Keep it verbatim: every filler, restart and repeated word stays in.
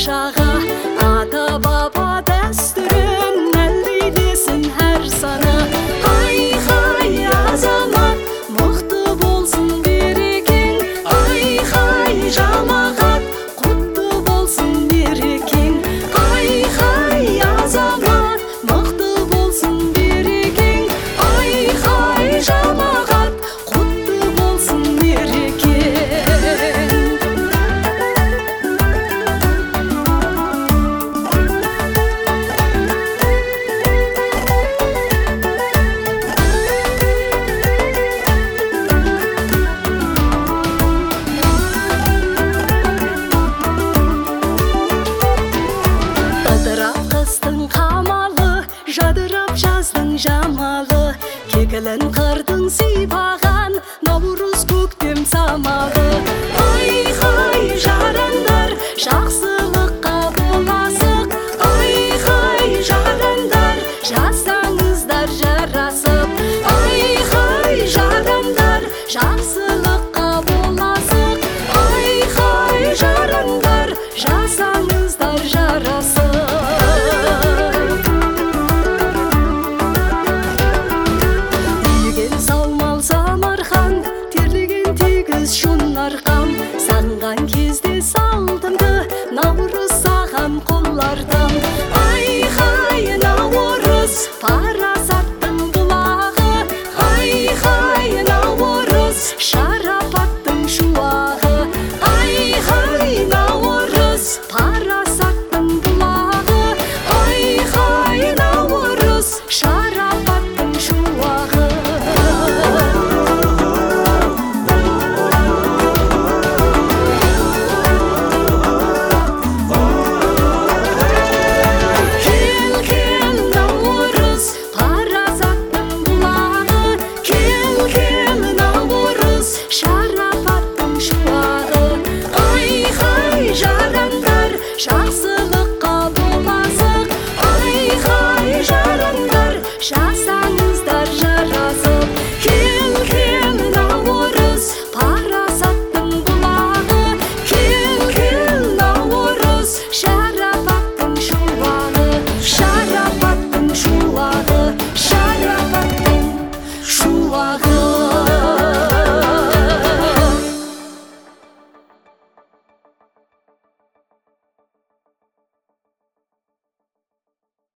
патшаға, ата баба дәстүрін мәлдейлесін әр сана. Ай-хай азамат, мықты болсын берекең, ай-хай жамағат, құтты болсын мерекең. Ай-хай азамат, мықты болсын берекең, ай-хай жамағат, құтты болсын мерекең. Ыдырап қыстың қамалы, жадырап жаздың жамалы, кекілін қырдың сипаған, наурыз көктем самалы.